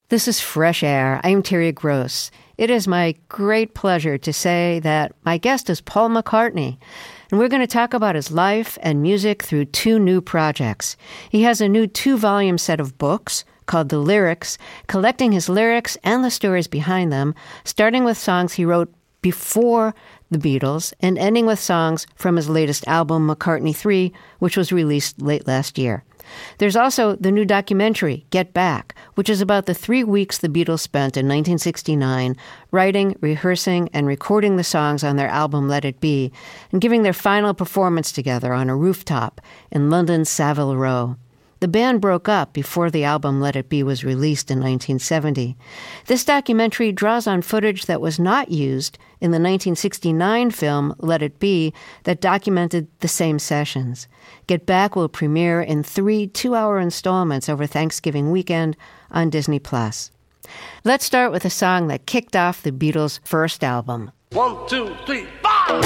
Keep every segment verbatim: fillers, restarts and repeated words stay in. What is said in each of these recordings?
This is Fresh Air. I'm Terry Gross. It is my great pleasure to say that my guest is Paul McCartney, and we're going to talk about his life and music through two new projects. He has a new two-volume set of books called The Lyrics, collecting his lyrics and the stories behind them, starting with songs he wrote before the Beatles and ending with songs from his latest album, McCartney three, which was released late last year. There's also the new documentary, Get Back, which is about the three weeks the Beatles spent in nineteen sixty-nine writing, rehearsing, and recording the songs on their album Let It Be, and giving their final performance together on a rooftop in London's Savile Row. The band broke up before the album Let It Be was released in nineteen seventy. This documentary draws on footage that was not used in the nineteen sixty-nine film Let It Be that documented the same sessions. Get Back will premiere in three two-hour installments over Thanksgiving weekend on Disney Plus. Let's start with a song that kicked off the Beatles' first album. One, two, three, five!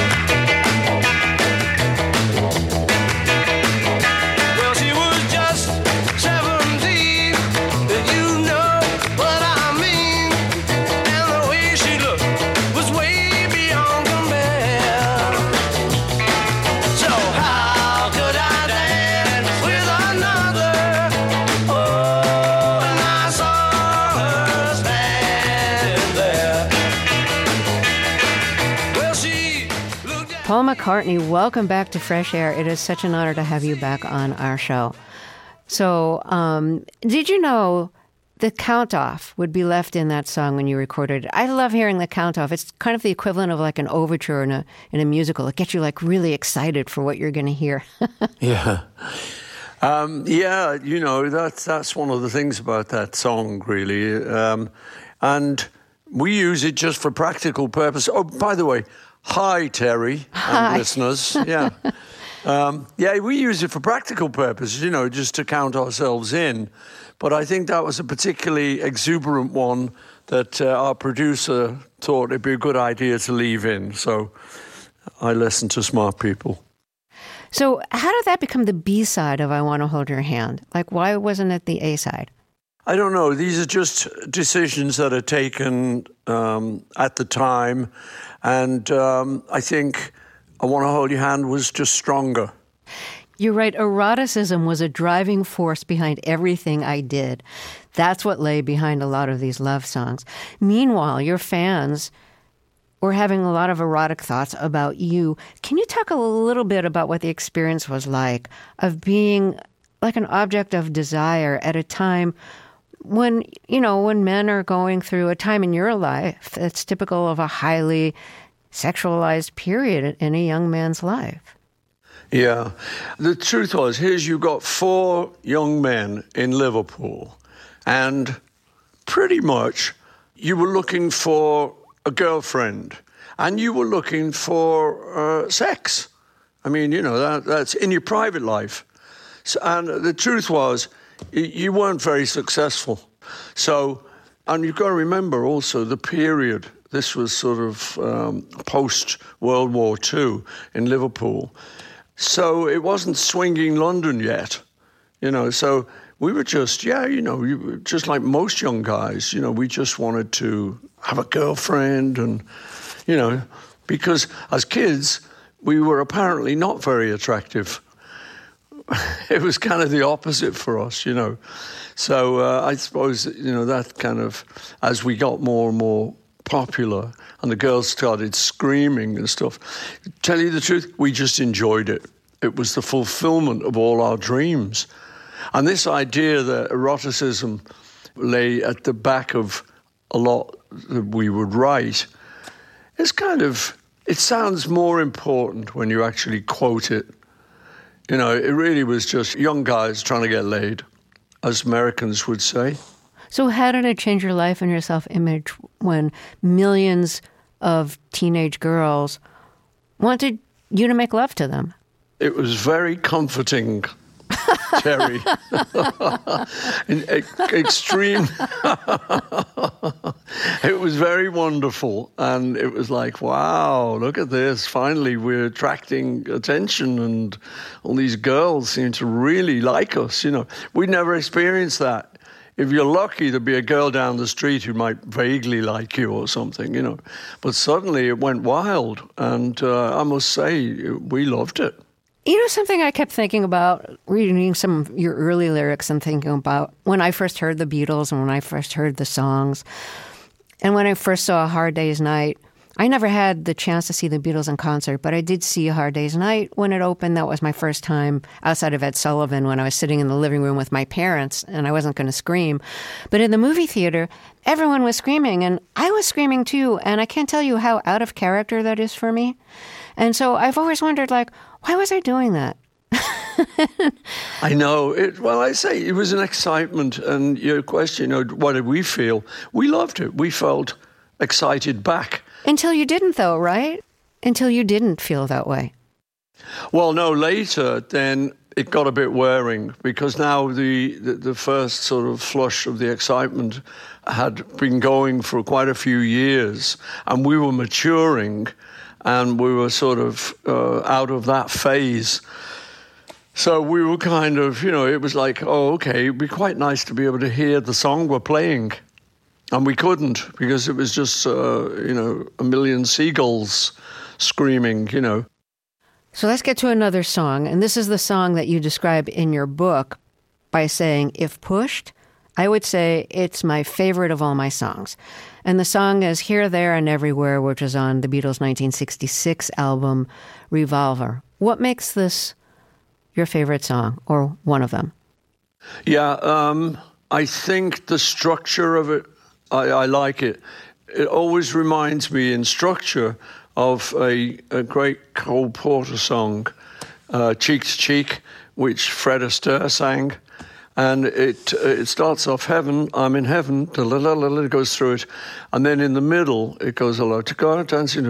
Paul McCartney, welcome back to Fresh Air. It is such an honor to have you back on our show. So, um, did you know the count-off would be left in that song when you recorded it? I love hearing the count-off. It's kind of the equivalent of like an overture in a in a musical. It gets you like really excited for what you're going to hear. yeah. Um, yeah, you know, that's, that's one of the things about that song, really. Um, and we use it just for practical purpose. Oh, by the way, hi, Terry Hi. and listeners. Yeah. um, yeah, we use it for practical purposes, you know, just to count ourselves in. But I think that was a particularly exuberant one that uh, our producer thought it'd be a good idea to leave in. So I listened to smart people. So how did that become the B-side of I Want to Hold Your Hand? Like, why wasn't it the A-side? I don't know. These are just decisions that are taken um, at the time. And um, I think I Want to Hold Your Hand was just stronger. You're right. Eroticism was a driving force behind everything I did. That's what lay behind a lot of these love songs. Meanwhile, your fans were having a lot of erotic thoughts about you. Can you talk a little bit about what the experience was like of being like an object of desire at a time when, you know, when men are going through a time in your life that's typical of a highly sexualized period in a young man's life? Yeah. The truth was, here's you got four young men in Liverpool, and pretty much you were looking for a girlfriend, and you were looking for uh, sex. I mean, you know, that, that's in your private life. So, and the truth was, you weren't very successful. So, and you've got to remember also the period. This was sort of um, post-World War Two in Liverpool. So it wasn't swinging London yet, you know. So we were just, yeah, you know, we were just like most young guys, you know, we just wanted to have a girlfriend and, you know, because as kids, we were apparently not very attractive. It was kind of the opposite for us, you know. So uh, I suppose, you know, that kind of, as we got more and more popular and the girls started screaming and stuff, tell you the truth, we just enjoyed it. It was the fulfillment of all our dreams. And this idea that eroticism lay at the back of a lot that we would write is kind of, it sounds more important when you actually quote it. You know, it really was just young guys trying to get laid, as Americans would say. So how did it change your life and your self-image when millions of teenage girls wanted you to make love to them? It was very comforting, Terry. In extreme. It was very wonderful. And it was like, wow, look at this. Finally, we're attracting attention and all these girls seem to really like us. You know, we never experienced that if you're lucky, there'd be a girl down the street who might vaguely like you or something, you know. But suddenly it went wild, and uh, I must say, we loved it. You know, something I kept thinking about, reading some of your early lyrics and thinking about when I first heard the Beatles and when I first heard the songs, and when I first saw A Hard Day's Night. I never had the chance to see the Beatles in concert, but I did see A Hard Day's Night when it opened. That was my first time outside of Ed Sullivan, when I was sitting in the living room with my parents and I wasn't going to scream. But in the movie theater, everyone was screaming and I was screaming too. And I can't tell you how out of character that is for me. And so I've always wondered, like, why was I doing that? I know. It, well, I say it was an excitement. And your question, you know, what did we feel? We loved it. We felt excited back. Until you didn't, though, right? Until you didn't feel that way. Well, no, later, then it got a bit wearing, because now the, the, the first sort of flush of the excitement had been going for quite a few years, and we were maturing, and we were sort of uh, out of that phase. So we were kind of, you know, it was like, oh, okay, it'd be quite nice to be able to hear the song we're playing. And we couldn't, because it was just, uh, you know, a million seagulls screaming, you know. So let's get to another song. And this is the song that you describe in your book by saying, if pushed, I would say it's my favorite of all my songs. And the song is Here, There, and Everywhere, which is on the Beatles' nineteen sixty-six album, Revolver. What makes this your favorite song, or one of them? Yeah, um, I think the structure of it, I, I like it. It always reminds me in structure of a, a great Cole Porter song, uh, Cheek to Cheek, which Fred Astaire sang. And it it starts off heaven, I'm in heaven, it goes through it. And then in the middle, it goes a lot, dancing,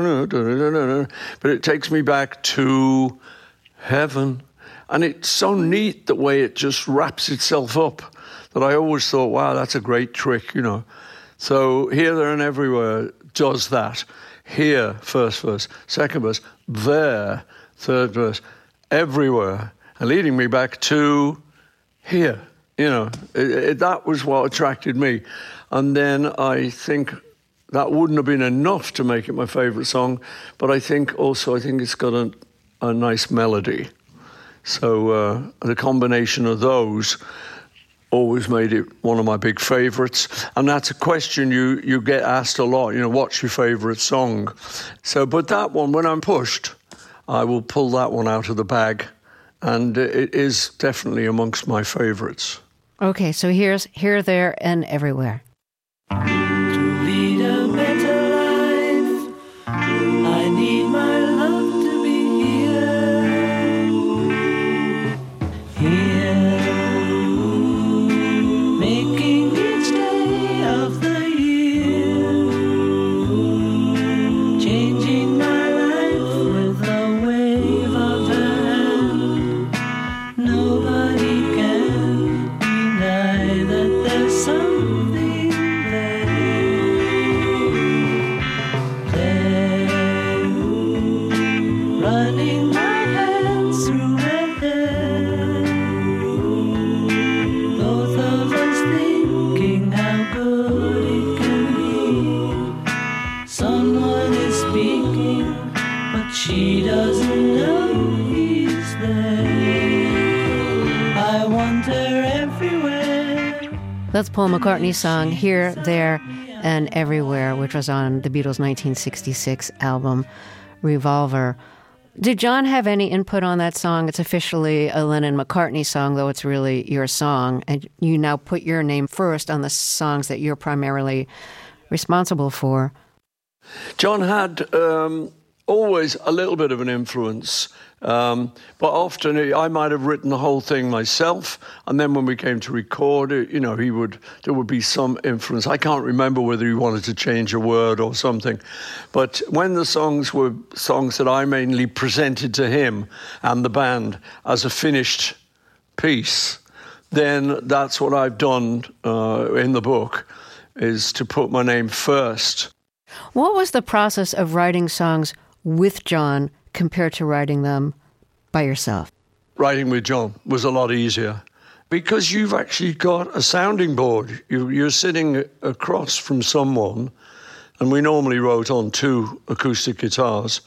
but it takes me back to heaven. And it's so neat the way it just wraps itself up, that I always thought, wow, that's a great trick, you know. So Here, There, and Everywhere does that. Here, first verse. Second verse. There, third verse. Everywhere. And leading me back to here. You know, it, it, that was what attracted me. And then I think that wouldn't have been enough to make it my favourite song, but I think also, I think it's got a, a nice melody. So uh, the combination of those always made it one of my big favourites. And that's a question you, you get asked a lot, you know, what's your favourite song? So, but that one, when I'm pushed, I will pull that one out of the bag. And it is definitely amongst my favourites. Okay, so here's Here, There, and Everywhere. To lead a better life, I need my love to be here. Here, making each day of the year, changing my life with a wave of her hand. Nobody can deny that there's something there. There, running my hands through her hair. Both of us thinking how good it can be. Someone is speaking, but she doesn't know he's there. I wander everywhere. That's Paul McCartney's song, Here, There, and Everywhere, which was on the Beatles' nineteen sixty-six album, Revolver. Did John have any input on that song? It's officially a Lennon-McCartney song, though it's really your song, and you now put your name first on the songs that you're primarily responsible for. John had um, always a little bit of an influence, um, but often he, I might have written the whole thing myself, and then when we came to record it, you know, he would there would be some influence. I can't remember whether he wanted to change a word or something, but when the songs were songs that I mainly presented to him and the band as a finished piece, then that's what I've done uh, in the book, is to put my name first. What was the process of writing songs with John compared to writing them by yourself? Writing with John was a lot easier. Because you've actually got a sounding board. You, you're sitting across from someone, and we normally wrote on two acoustic guitars.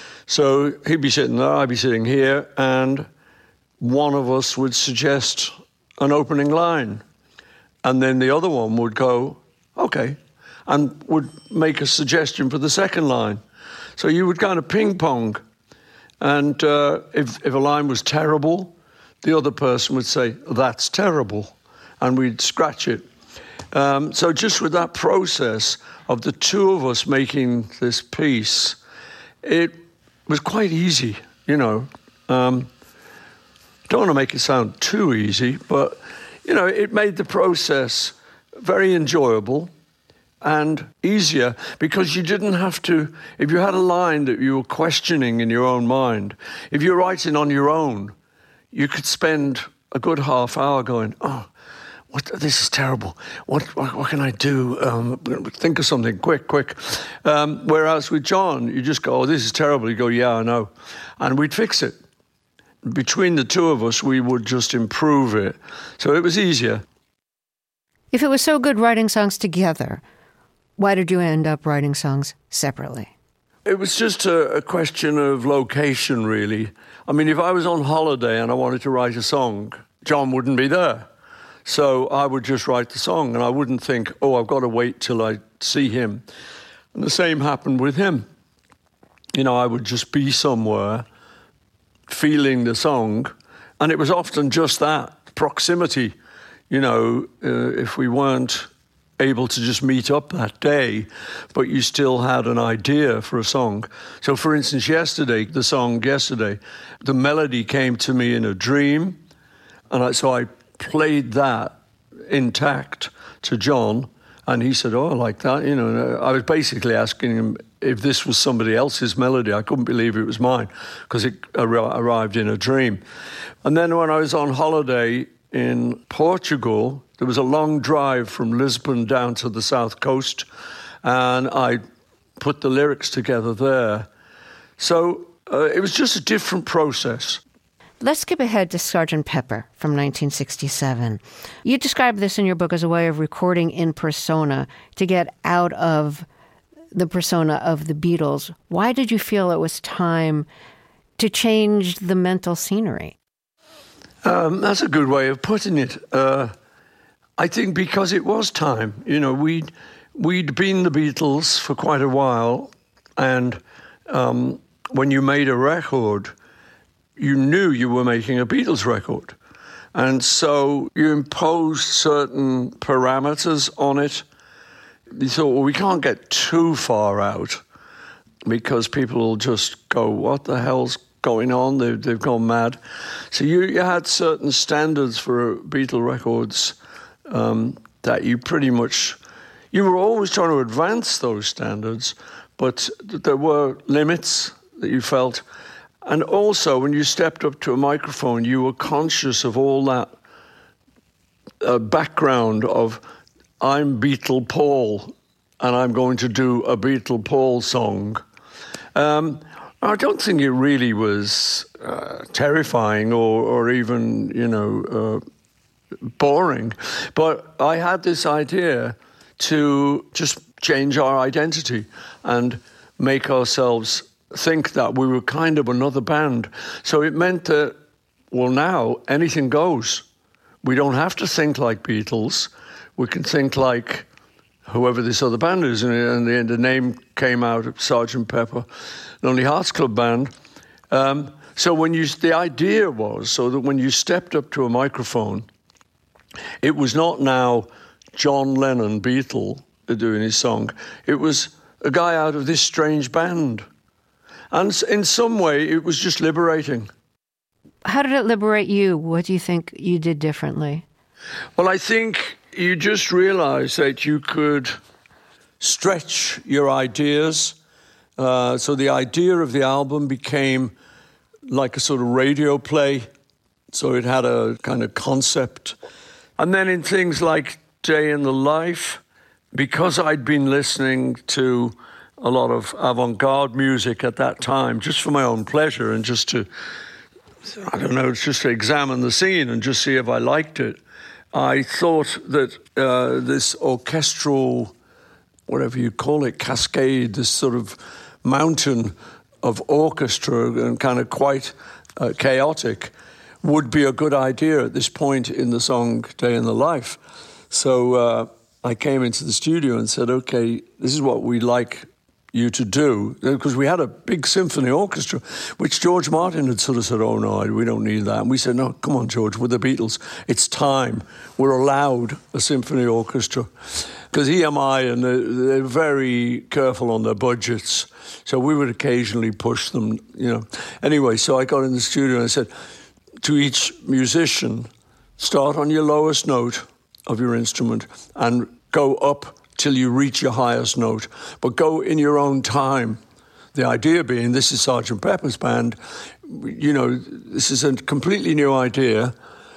So he'd be sitting there, I'd be sitting here, and one of us would suggest an opening line. And then the other one would go, okay, and would make a suggestion for the second line. So you would kind of ping pong. And uh, if, if a line was terrible, the other person would say, that's terrible. And we'd scratch it. Um, so just with that process of the two of us making this piece, it was quite easy, you know. Um, don't want to make it sound too easy, but, you know, it made the process very enjoyable and easier because you didn't have to, if you had a line that you were questioning in your own mind, if you're writing on your own, you could spend a good half hour going, oh, what, this is terrible. What, what, what can I do? Um, think of something quick, quick. Um, whereas with John, you just go, oh, this is terrible. You go, yeah, I know. And we'd fix it. Between the two of us, we would just improve it. So it was easier. If it was so good writing songs together, why did you end up writing songs separately? It was just a, a question of location, really. I mean, if I was on holiday and I wanted to write a song, John wouldn't be there. So I would just write the song, and I wouldn't think, oh, I've got to wait till I see him. And the same happened with him. You know, I would just be somewhere feeling the song, and it was often just that, proximity. You know, uh, if we weren't able to just meet up that day, but you still had an idea for a song. So, for instance, yesterday, the song Yesterday, the melody came to me in a dream, and I, so I played that intact to John, and he said, oh, I like that. You know, I was basically asking him if this was somebody else's melody. I couldn't believe it was mine because it ar- arrived in a dream. And then when I was on holiday in Portugal, there was a long drive from Lisbon down to the south coast, and I put the lyrics together there. So uh, it was just a different process. Let's skip ahead to Sergeant Pepper from nineteen sixty-seven. You describe this in your book as a way of recording in persona to get out of the persona of the Beatles. Why did you feel it was time to change the mental scenery? Um, that's a good way of putting it. Uh, I think because it was time. You know, we'd, we'd been the Beatles for quite a while, and um, when you made a record, you knew you were making a Beatles record. And so you imposed certain parameters on it. You thought, well, we can't get too far out because people will just go, what the hell's going on? They've, they've gone mad. So you, you had certain standards for Beatle records um, that you pretty much, you were always trying to advance those standards, but there were limits that you felt. And also, when you stepped up to a microphone, you were conscious of all that uh, background of, I'm Beatle Paul, and I'm going to do a Beatle Paul song. Um, I don't think it really was uh, terrifying or, or even, you know, uh, boring. But I had this idea to just change our identity and make ourselves think that we were kind of another band. So it meant that, well, now anything goes. We don't have to think like Beatles. We can think like whoever this other band is. And the, the name came out of Sergeant Pepper, Lonely Hearts Club Band. Um, so when you, the idea was so that when you stepped up to a microphone, it was not now John Lennon, Beatle, doing his song. It was a guy out of this strange band. And in some way, it was just liberating. How did it liberate you? What do you think you did differently? Well, I think you just realized that you could stretch your ideas. Uh, so the idea of the album became like a sort of radio play. So it had a kind of concept. And then in things like Day in the Life, because I'd been listening to a lot of avant-garde music at that time, just for my own pleasure and just to I don't know, just to examine the scene and just see if I liked it. I thought that uh, this orchestral, whatever you call it, cascade, this sort of mountain of orchestra and kind of quite uh, chaotic, would be a good idea at this point in the song Day in the Life. So uh, I came into the studio and said, okay, this is what we'd like you to do, because we had a big symphony orchestra, which George Martin had sort of said, oh no, we don't need that. And we said, no, come on, George, we're the Beatles. It's time. We're allowed a symphony orchestra. Because E M I, and they're, they're very careful on their budgets, so we would occasionally push them, you know. Anyway, so I got in the studio and I said to each musician, start on your lowest note of your instrument and go up till you reach your highest note, but go in your own time. The idea being, this is Sergeant Pepper's Band, you know, this is a completely new idea.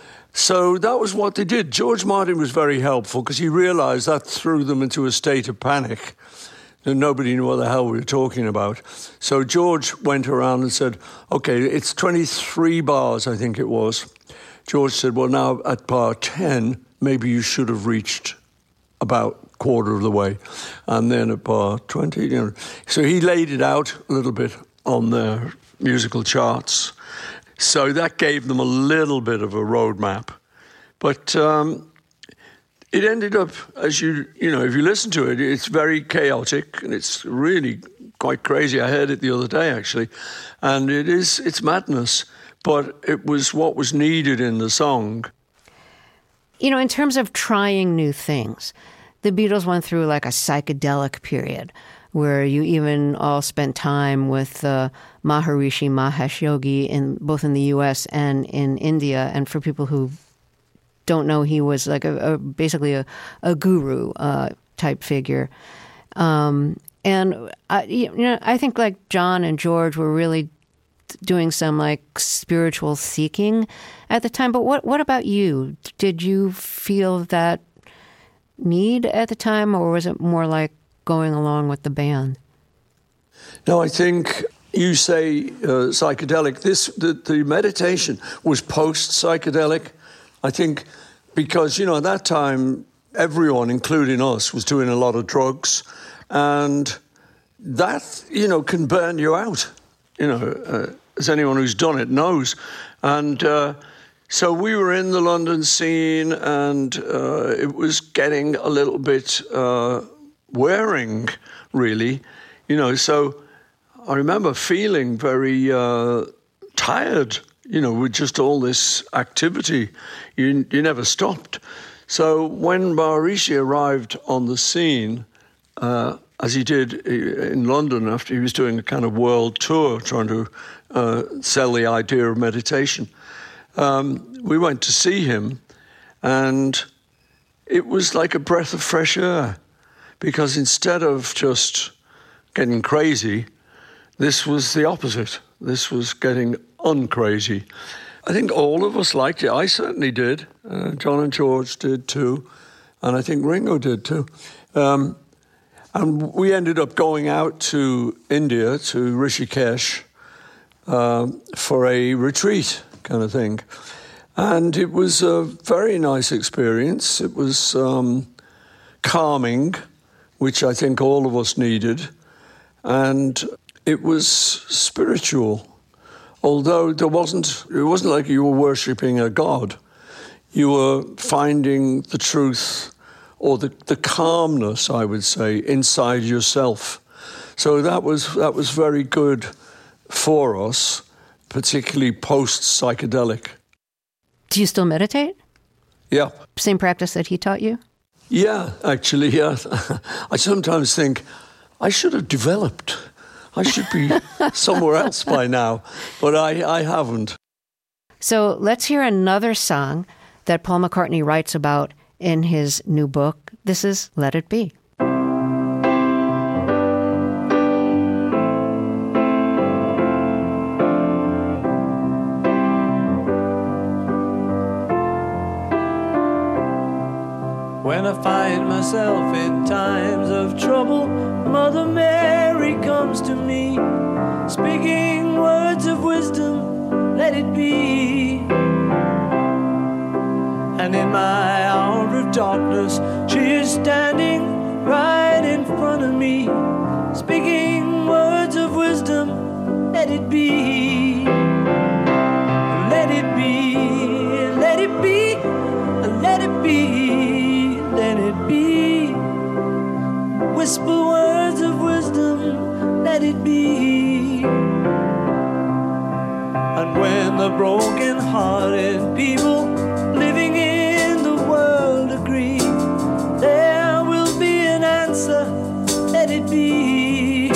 So that was what they did. George Martin was very helpful because he realized that threw them into a state of panic and nobody knew what the hell we were talking about. So George went around and said, okay, it's twenty-three bars, I think it was. George said, well, now at bar ten, maybe you should have reached about quarter of the way, and then at bar twenty, you know. So he laid it out a little bit on their musical charts. So that gave them a little bit of a roadmap. But um, it ended up, as you, you know, if you listen to it, it's very chaotic and it's really quite crazy. I heard it the other day, actually, and it is, it's madness, but it was what was needed in the song. You know, in terms of trying new things, the Beatles went through like a psychedelic period where you even all spent time with uh, Maharishi Mahesh Yogi in both in the U S and in India. And for people who don't know, he was like a, a basically a, a guru uh, type figure. Um, and I, you know, I think like John and George were really doing some like spiritual seeking at the time. But what what about you? Did you feel that need at the time, or was it more like going along with the band? No, I think you say uh, psychedelic. This the, the meditation was post-psychedelic, I think, because, you know, at that time, everyone, including us, was doing a lot of drugs, and that, you know, can burn you out, you know, uh, as anyone who's done it knows. And uh, so we were in the London scene, and uh, it was getting a little bit uh, wearing, really, you know. So I remember feeling very uh, tired, you know, with just all this activity. You, you never stopped. So when Maharishi arrived on the scene, uh, as he did in London after he was doing a kind of world tour, trying to uh, sell the idea of meditation, um, we went to see him, and it was like a breath of fresh air, because instead of just getting crazy, this was the opposite. This was getting uncrazy. I think all of us liked it. I certainly did. Uh, John and George did too, and I think Ringo did too. Um, and we ended up going out to India, to Rishikesh, um, for a retreat kind of thing. And it was a very nice experience. It was um, calming, which I think all of us needed. And it was spiritual. Although there wasn't, it wasn't like you were worshipping a god. You were finding the truth, or the, the calmness, I would say, inside yourself. So that was that was very good for us, particularly post-psychedelic. Do you still meditate? Yeah. Same practice that he taught you? Yeah, actually, yeah. I sometimes think I should have developed. I should be somewhere else by now, but I, I haven't. So let's hear another song that Paul McCartney writes about in his new book. This is Let It Be. When I find myself in times of trouble, Mother Mary comes to me, speaking words of wisdom. Let let it be. And in my hour of darkness, she is standing right in front of me, speaking words of wisdom, let it be. Let it be, let it be, let it be, let it be. Whisper words of wisdom, let it be. And when the broken-hearted people living in the world agree, there will be an answer, let it be.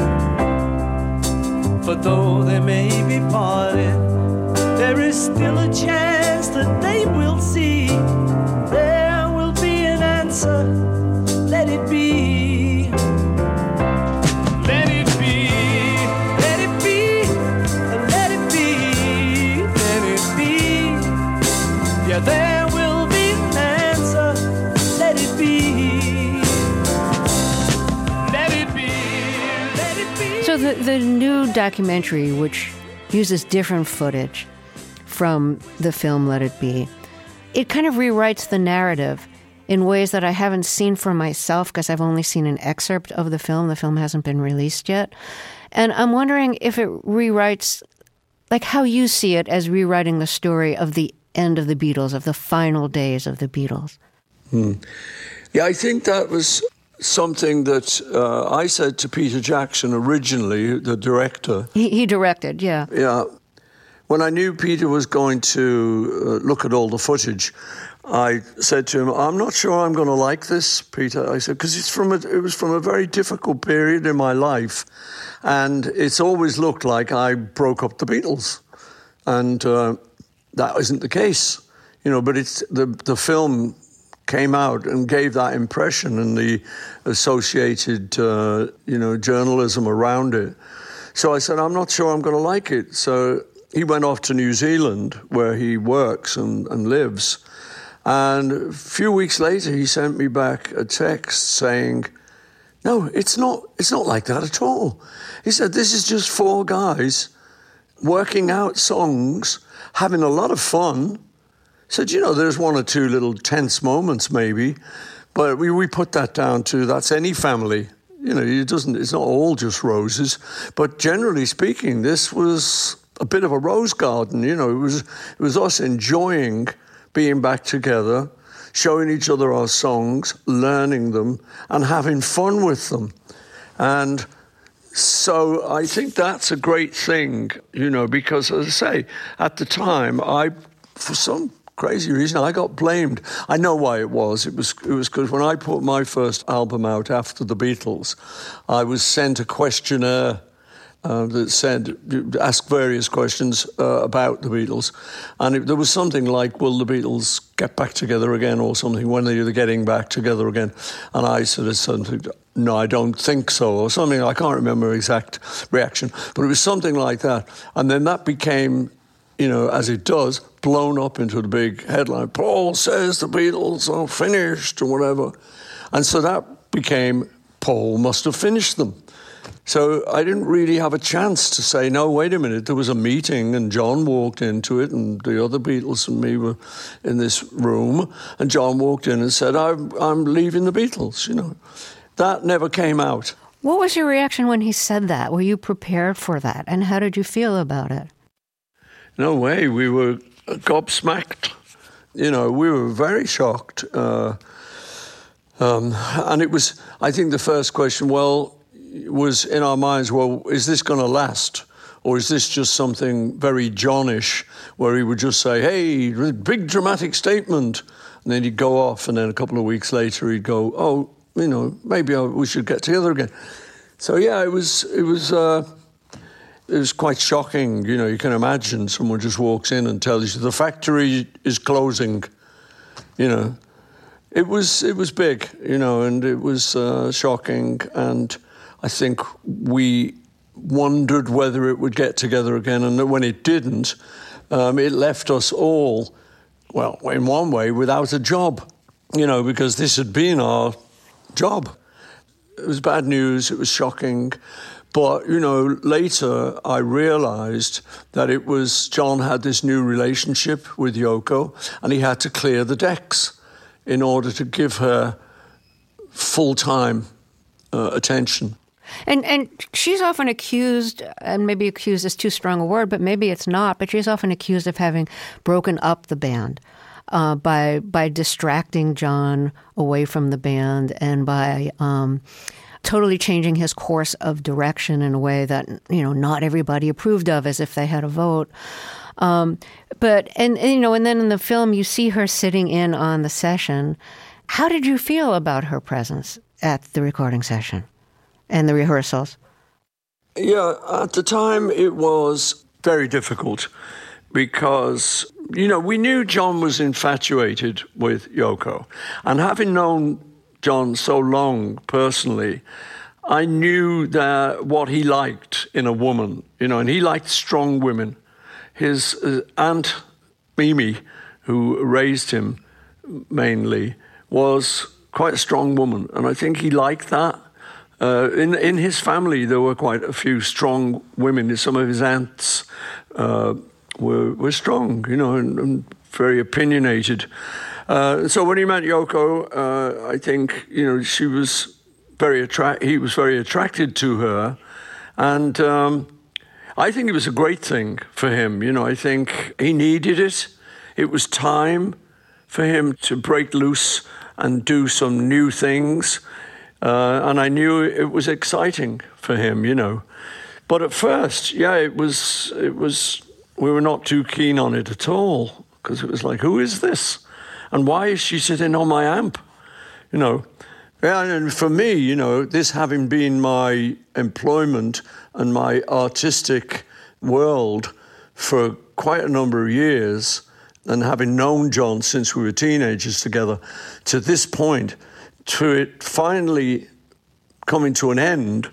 For though they may be parted, there is still a chance that they will see. There will be an answer, let it be. Let it be, let it be, let it be, let it be. Yeah, there will be an answer, let it be. Let it be, let it be. So the, the new documentary, which uses different footage from the film Let It Be, it kind of rewrites the narrative in ways that I haven't seen for myself because I've only seen an excerpt of the film. The film hasn't been released yet. And I'm wondering if it rewrites, like how you see it as rewriting the story of the end of the Beatles, of the final days of the Beatles. Hmm. Yeah, I think that was something that uh, I said to Peter Jackson originally, the director. He, he directed, yeah. Yeah. When I knew Peter was going to uh, look at all the footage, I said to him, I'm not sure I'm going to like this, Peter. I said, because it's from a, it was from a very difficult period in my life, and it's always looked like I broke up the Beatles. And uh, that isn't the case, you know, but it's the, the film came out and gave that impression, and the associated, uh, you know, journalism around it. So I said, I'm not sure I'm going to like it. So he went off to New Zealand, where he works and, and lives. And a few weeks later, he sent me back a text saying, no, it's not, it's not like that at all. He said, this is just four guys working out songs, having a lot of fun. He said, you know, there's one or two little tense moments maybe, but we, we put that down to that's any family. You know, it doesn't, it's not all just roses. But generally speaking, this was a bit of a rose garden, you know. It was it was us enjoying being back together, showing each other our songs, learning them, and having fun with them. And so I think that's a great thing, you know, because, as I say, at the time, I, for some crazy reason, I got blamed. I know why it was. It was it was because when I put my first album out after the Beatles, I was sent a questionnaire Uh, that said, ask various questions uh, about the Beatles. And it, there was something like, will the Beatles get back together again or something? When are they getting back together again? And I sort of something, no, I don't think so, or something. I can't remember exact reaction, but it was something like that. And then that became, you know, as it does, blown up into the big headline. Paul says the Beatles are finished or whatever. And so that became, Paul must have finished them. So I didn't really have a chance to say, no, wait a minute, there was a meeting and John walked into it and the other Beatles and me were in this room and John walked in and said, I'm, I'm leaving the Beatles, you know. That never came out. What was your reaction when he said that? Were you prepared for that? And how did you feel about it? No way. We were gobsmacked. You know, we were very shocked. Uh, um, and it was, I think the first question, well, was in our minds, well, is this going to last? Or is this just something very Johnish, where he would just say, hey, big dramatic statement, and then he'd go off, and then a couple of weeks later he'd go, oh, you know, maybe we should get together again. So, yeah, it was it was, uh, it was quite shocking. You know, you can imagine someone just walks in and tells you the factory is closing, you know. It was, it was big, you know, and it was uh, shocking, and I think we wondered whether it would get together again, and when it didn't, um, it left us all, well, in one way, without a job, you know, because this had been our job. It was bad news, it was shocking, But, you know, later I realized that it was John had this new relationship with Yoko, and he had to clear the decks in order to give her full-time uh, attention. And and she's often accused, and maybe accused is too strong a word, but maybe it's not, but she's often accused of having broken up the band uh, by by distracting John away from the band and by um, totally changing his course of direction in a way that, you know, not everybody approved of, as if they had a vote. Um, but, and, and, you know, and then in the film you see her sitting in on the session. How did you feel about her presence at the recording session and the rehearsals? Yeah, at the time it was very difficult because, you know, we knew John was infatuated with Yoko. And having known John so long personally, I knew that what he liked in a woman, you know, and he liked strong women. His uh, aunt, Mimi, who raised him mainly, was quite a strong woman, and I think he liked that. Uh, in in his family, there were quite a few strong women. Some of his aunts uh, were were strong, you know, and, and very opinionated. Uh, so when he met Yoko, uh, I think, you know, she was very attract. He was very attracted to her, and um, I think it was a great thing for him. You know, I think he needed it. It was time for him to break loose and do some new things. Uh, and I knew it was exciting for him, you know. But at first, yeah, it was, it was, we were not too keen on it at all, because it was like, who is this? And why is she sitting on my amp? You know. Yeah, and for me, you know, this having been my employment and my artistic world for quite a number of years, and having known John since we were teenagers together, to this point, to it finally coming to an end,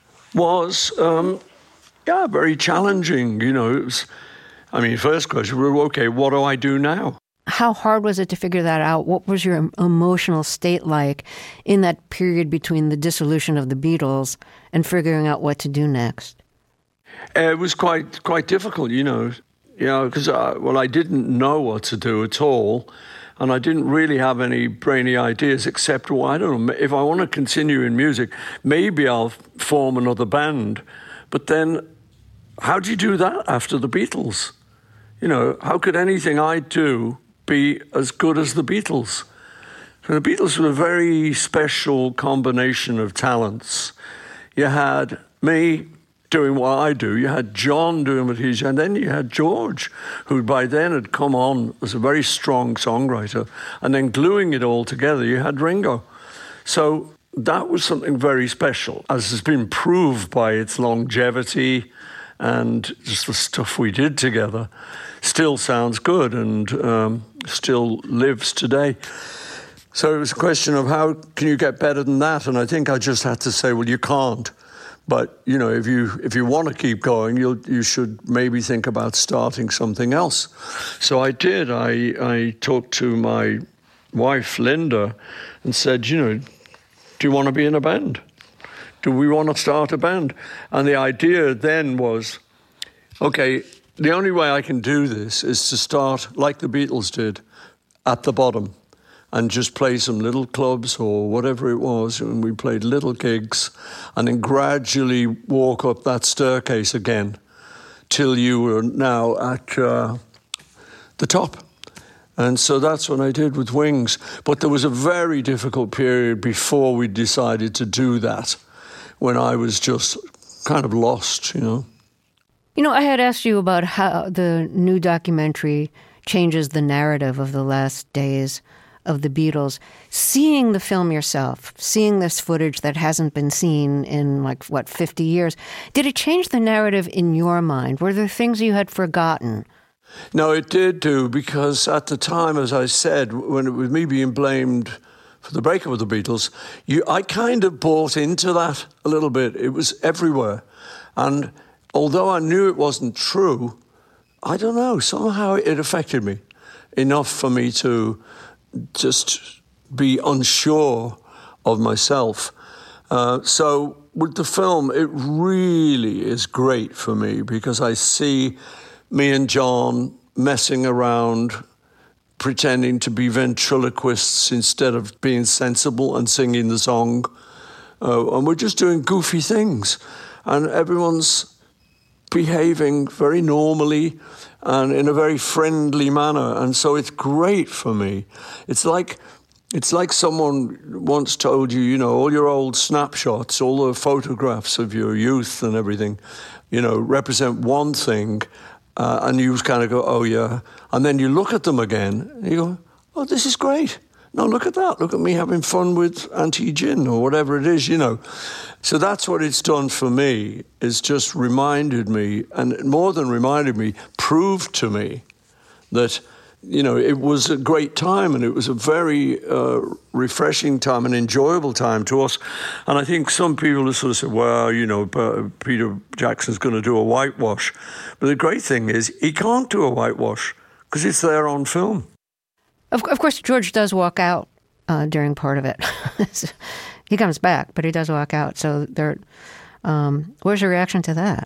was, um, yeah, very challenging. You know, it was, I mean, first question, well, okay, what do I do now? How hard was it to figure that out? What was your emotional state like in that period between the dissolution of the Beatles and figuring out what to do next? Uh, it was quite quite difficult, you know. You know, because, uh, well, I didn't know what to do at all, and I didn't really have any brainy ideas except, well, I don't know, if I want to continue in music, maybe I'll form another band. But then, how do you do that after the Beatles? You know, how could anything I do be as good as the Beatles? So the Beatles were a very special combination of talents. You had me doing what I do, you had John doing what he's, and then you had George, who by then had come on as a very strong songwriter, and then gluing it all together, you had Ringo. So that was something very special, as has been proved by its longevity and just the stuff we did together. Still sounds good and um, still lives today. So it was a question of how can you get better than that? And I think I just had to say, well, you can't. But, you know, if you if you want to keep going, you'll, you should maybe think about starting something else. So I did. I, I talked to my wife, Linda, and said, you know, do you want to be in a band? Do we want to start a band? And the idea then was, okay, the only way I can do this is to start, like the Beatles did, at the bottom, and just play some little clubs or whatever it was, and we played little gigs, and then gradually walk up that staircase again till you were now at uh, the top. And so that's what I did with Wings. But there was a very difficult period before we decided to do that, when I was just kind of lost, you know. You know, I had asked you about how the new documentary changes the narrative of the last days of the Beatles. Seeing the film yourself, seeing this footage that hasn't been seen in, like, what, fifty years, did it change the narrative in your mind? Were there things you had forgotten? No, it did do, because at the time, as I said, when it was me being blamed for the breakup of the Beatles, you, I kind of bought into that a little bit. It was everywhere. And although I knew it wasn't true, I don't know, somehow it affected me enough for me to just be unsure of myself. Uh, so with the film, it really is great for me because I see me and John messing around, pretending to be ventriloquists instead of being sensible and singing the song. Uh, and we're just doing goofy things. And everyone's behaving very normally and in a very friendly manner. And so it's great for me. It's like it's like someone once told you, you know, all your old snapshots, all the photographs of your youth and everything, you know, represent one thing. Uh, and you kind of go, oh, yeah. And then you look at them again, and you go, oh, this is great. No, look at that. Look at me having fun with Auntie Gin or whatever it is, you know. So that's what it's done for me, is just reminded me, and more than reminded me, proved to me that, you know, it was a great time and it was a very uh, refreshing time, an enjoyable time to us. And I think some people have sort of said, well, you know, Peter Jackson's going to do a whitewash. But the great thing is he can't do a whitewash because it's there on film. Of, of course, George does walk out uh, during part of it. He comes back, but he does walk out. So there, um, where's your reaction to that?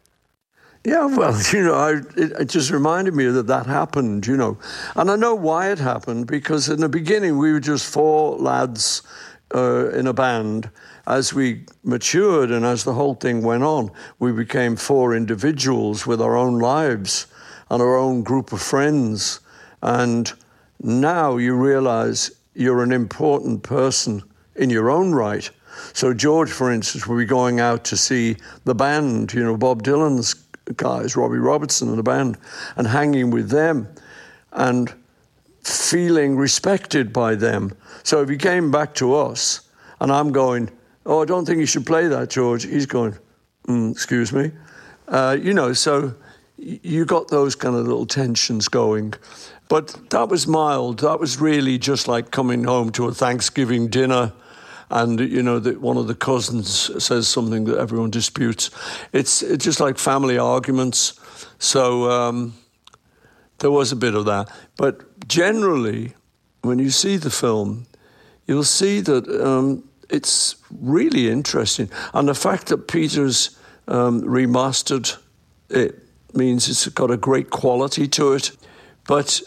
Yeah, well, you know, I, it, it just reminded me that that happened, you know. And I know why it happened, because in the beginning we were just four lads uh, in a band. As we matured and as the whole thing went on, we became four individuals with our own lives and our own group of friends. And now you realize you're an important person in your own right. So George, for instance, will be going out to see the band, you know, Bob Dylan's guys, Robbie Robertson and the band, and hanging with them and feeling respected by them. So if he came back to us and I'm going, oh, I don't think you should play that, George, he's going, mm, excuse me. Uh, you know, so you got those kind of little tensions going. But that was mild. That was really just like coming home to a Thanksgiving dinner and, you know, that one of the cousins says something that everyone disputes. It's, it's just like family arguments. So um, there was a bit of that. But generally, when you see the film, you'll see that um, it's really interesting. And the fact that Peter's um, remastered it means it's got a great quality to it. But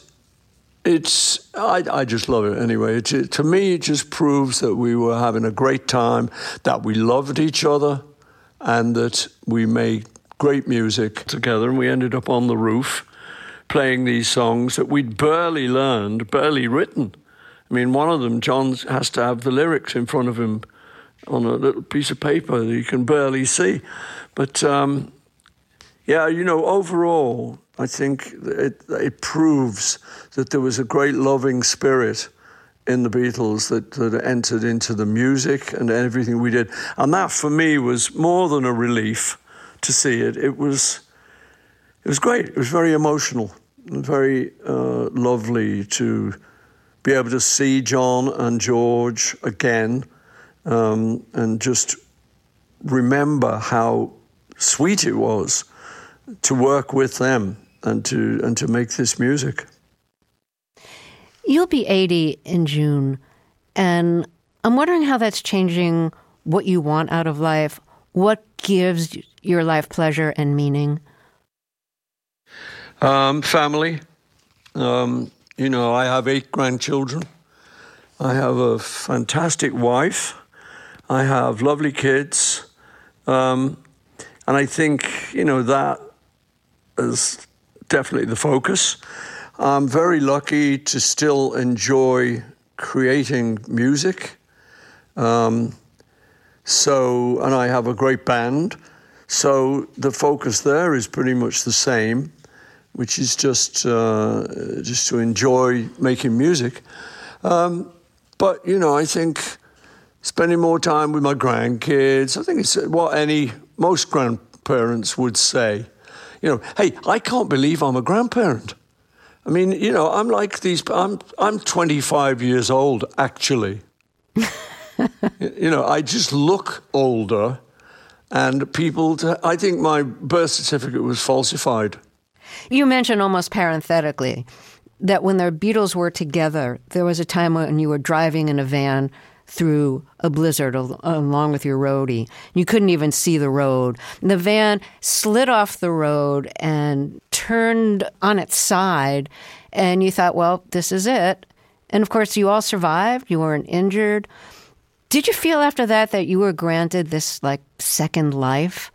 it's, I, I just love it anyway. It, it, to me, it just proves that we were having a great time, that we loved each other, and that we made great music together. And we ended up on the roof playing these songs that we'd barely learned, barely written. I mean, one of them, John has to have the lyrics in front of him on a little piece of paper that you can barely see. But, um, yeah, you know, overall, I think it, it proves that there was a great loving spirit in the Beatles that, that entered into the music and everything we did. And that, for me, was more than a relief to see it. It was, it was great. It was very emotional and very uh, lovely to be able to see John and George again um, and just remember how sweet it was to work with them and to and to make this music. You'll be eighty in June, and I'm wondering how that's changing what you want out of life. What gives your life pleasure and meaning? Um, family. Um, you know, I have eight grandchildren. I have a fantastic wife. I have lovely kids. Um, and I think, you know, that is definitely the focus. I'm very lucky to still enjoy creating music. Um, so, and I have a great band. So the focus there is pretty much the same, which is just uh, just to enjoy making music. Um, but, you know, I think spending more time with my grandkids, I think it's what any, most grandparents would say. You know, hey, I can't believe I'm a grandparent. I mean, you know, I'm like these, I'm I'm twenty-five years old, actually. You know, I just look older, and people, t- I think my birth certificate was falsified. You mentioned almost parenthetically that when the Beatles were together, there was a time when you were driving in a van through a blizzard al- along with your roadie. You couldn't even see the road. The van slid off the road and turned on its side, and you thought, well, this is it. And of course, you all survived. You weren't injured. Did you feel after that that you were granted this, like, second life?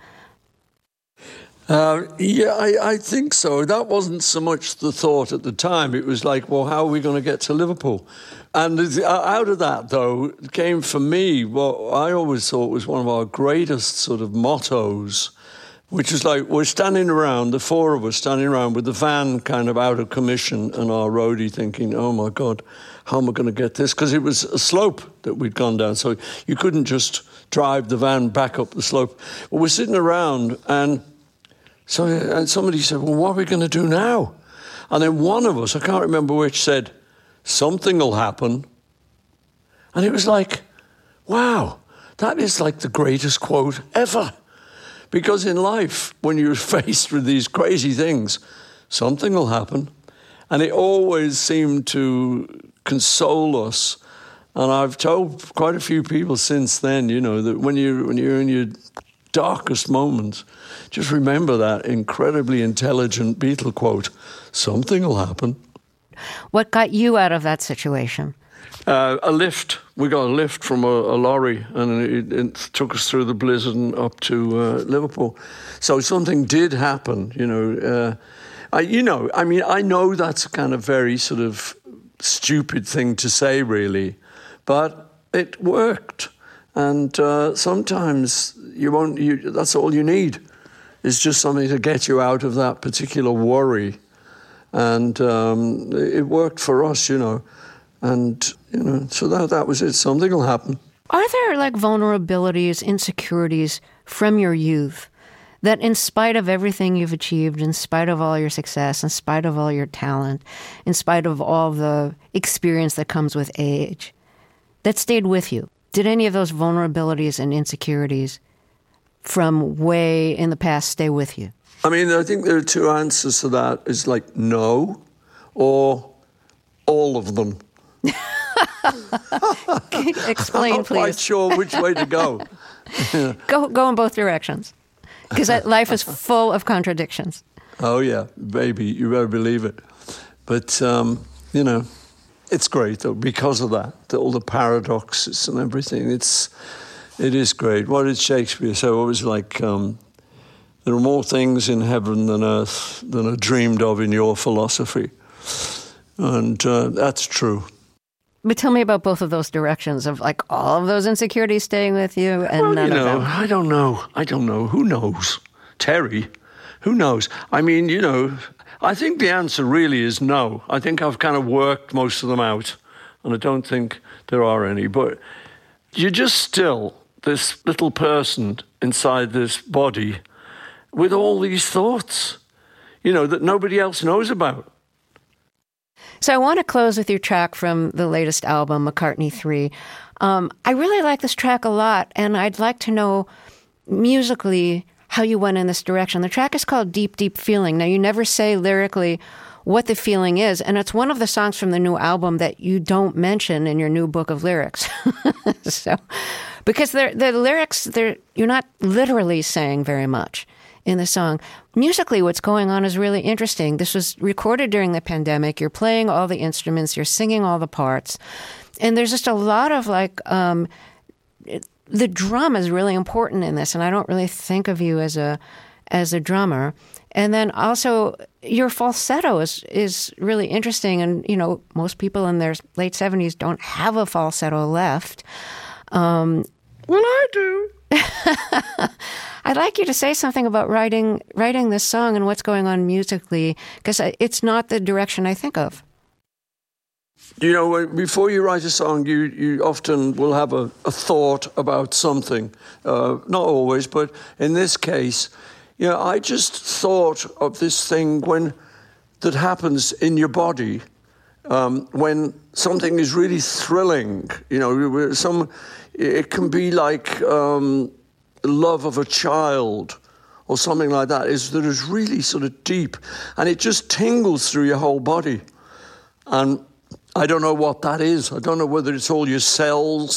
Uh, yeah, I, I think so. That wasn't so much the thought at the time. It was like, well, how are we going to get to Liverpool? And out of that, though, came for me what I always thought was one of our greatest sort of mottos, which is like, we're standing around, the four of us standing around with the van kind of out of commission and our roadie thinking, oh, my God, how am I going to get this? Because it was a slope that we'd gone down, so you couldn't just drive the van back up the slope. Well, we're sitting around, and so and somebody said, well, what are we going to do now? And then one of us, I can't remember which, said, something will happen. And it was like, wow, that is like the greatest quote ever. Because in life, when you're faced with these crazy things, something will happen. And it always seemed to console us. And I've told quite a few people since then, you know, that when you're, when you're in your darkest moments, just remember that incredibly intelligent Beatle quote, something will happen. What got you out of that situation? Uh, a lift. We got a lift from a, a lorry, and it, it took us through the blizzard and up to uh, Liverpool. So something did happen, you know. Uh, I, you know, I mean, I know that's a kind of very sort of stupid thing to say, really, but it worked. And uh, sometimes you won't. You, that's all you need. Is just something to get you out of that particular worry. And um, it worked for us, you know. And, you know, so that that was it. Something will happen. Are there, like, vulnerabilities, insecurities from your youth that in spite of everything you've achieved, in spite of all your success, in spite of all your talent, in spite of all the experience that comes with age, that stayed with you? Did any of those vulnerabilities and insecurities from way in the past stay with you? I mean, I think there are two answers to that. It's like no, or all of them. Explain, I'm not please. quite sure which way to go. Yeah. Go go in both directions, because life is full of contradictions. Oh, yeah, baby, you better believe it. But, um, you know, it's great, though, because of that, the, all the paradoxes and everything. It's, it is great. What did Shakespeare say? It was like, um, there are more things in heaven than earth than are dreamed of in your philosophy. And uh, that's true. But tell me about both of those directions of, like, all of those insecurities staying with you and well, none you know, of them. I don't know. I don't know. Who knows? Terry, who knows? I mean, you know, I think the answer really is no. I think I've kind of worked most of them out, and I don't think there are any. But you're just still this little person inside this body with all these thoughts, you know, that nobody else knows about. So I want to close with your track from the latest album, McCartney three. Um, I really like this track a lot, and I'd like to know musically how you went in this direction. The track is called Deep, Deep Feeling. Now, you never say lyrically what the feeling is, and it's one of the songs from the new album that you don't mention in your new book of lyrics. So, because the lyrics, they're, you're not literally saying very much in the song. Musically, what's going on is really interesting. This was recorded during the pandemic. You're playing all the instruments. You're singing all the parts. And there's just a lot of, like, um, it, the drum is really important in this, and I don't really think of you as a as a drummer. And then also your falsetto is, is really interesting. And, you know, most people in their late seventies don't have a falsetto left. Um, well, I do. I'd like you to say something about writing writing this song and what's going on musically, because it's not the direction I think of. You know, before you write a song, you, you often will have a, a thought about something. Uh, not always, but in this case, you know, I just thought of this thing when that happens in your body um, when something is really thrilling. You know, some it can be like um, love of a child or something like that. Is that is really sort of deep, and it just tingles through your whole body. And I don't know what that is. I don't know whether it's all your cells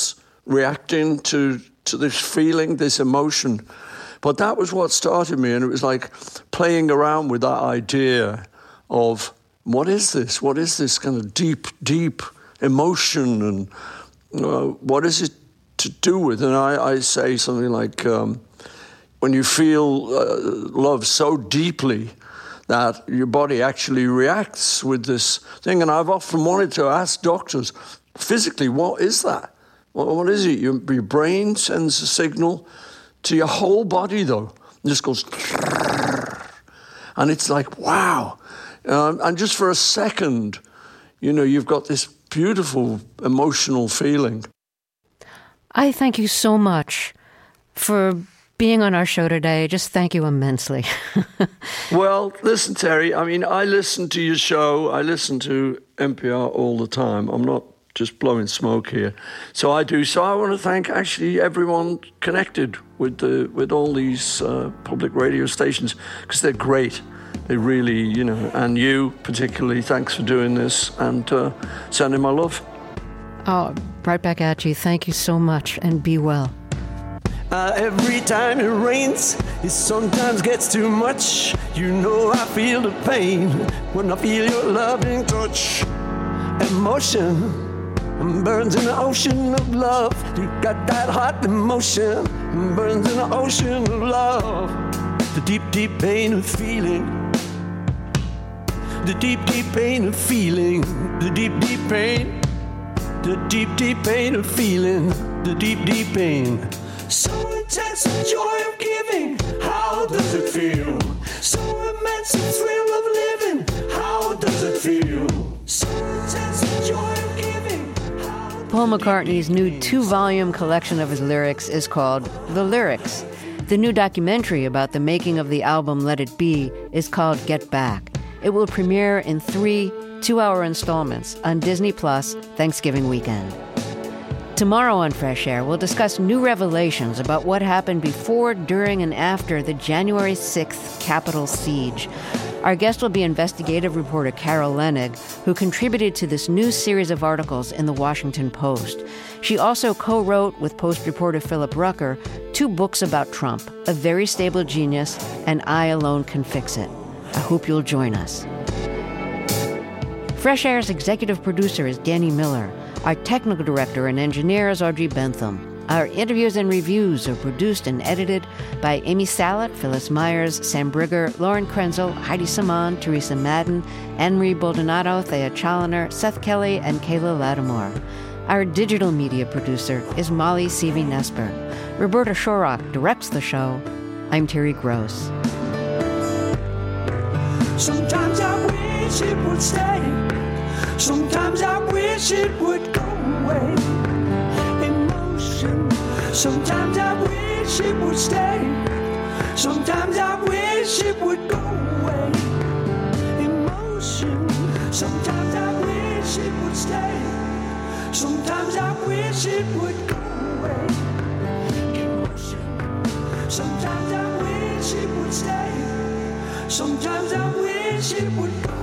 reacting to, to this feeling, this emotion. But that was what started me, and it was like playing around with that idea of, what is this? What is this kind of deep, deep emotion, and uh, what is it to do with? And I, I say something like, um, when you feel uh, love so deeply that your body actually reacts with this thing. And I've often wanted to ask doctors, physically, what is that? What, what is it? Your, your brain sends a signal to your whole body, though. It just goes, and it's like, wow. Um, and just for a second, you know, you've got this beautiful emotional feeling. I thank you so much for being on our show today. Just thank you immensely. Well, listen, Terry, I mean, I listen to your show. I listen to N P R all the time. I'm not just blowing smoke here. So I do. So I want to thank actually everyone connected with the with all these uh, public radio stations, because they're great. They really, you know, and you particularly, thanks for doing this and uh, sending my love. Oh, right back at you. Thank you so much, and be well. Uh, every time it rains, it sometimes gets too much. You know I feel the pain when I feel your loving touch. Emotion burns in the ocean of love. You got that hot emotion, burns in the ocean of love. The deep, deep pain of feeling. The deep, deep pain of feeling. The deep, deep pain. The deep, deep pain of feeling. The deep, deep pain. So intense the joy of giving. How does it feel? So immense the thrill of living. How does it feel? So intense the joy of giving. Paul McCartney's new two-volume collection of his lyrics is called The Lyrics. The new documentary about the making of the album Let It Be is called Get Back. It will premiere in three two-hour installments on Disney Plus Thanksgiving weekend. Tomorrow on Fresh Air, we'll discuss new revelations about what happened before, during, and after the January sixth Capitol siege. Our guest will be investigative reporter Carol Lenig, who contributed to this new series of articles in the Washington Post. She also co-wrote with Post reporter Philip Rucker two books about Trump, A Very Stable Genius and I Alone Can Fix It. I hope you'll join us. Fresh Air's executive producer is Danny Miller. Our technical director and engineer is Audrey Bentham. Our interviews and reviews are produced and edited by Amy Salet, Phyllis Myers, Sam Brigger, Lauren Krenzel, Heidi Saman, Teresa Madden, Anne-Marie Baldonado, Thea Challoner, Seth Kelly, and Kayla Lattimore. Our digital media producer is Molly Seavey-Nesper. Roberta Shorrock directs the show. I'm Terry Gross. Sometimes I wish it would stay. Sometimes I wish it would go away. Emotion. Sometimes I wish it would stay. Sometimes I wish it would go away. Emotion. Sometimes I wish it would stay. Sometimes I wish it would go away. Emotion. Sometimes I wish it would stay. Sometimes I wish it would go away.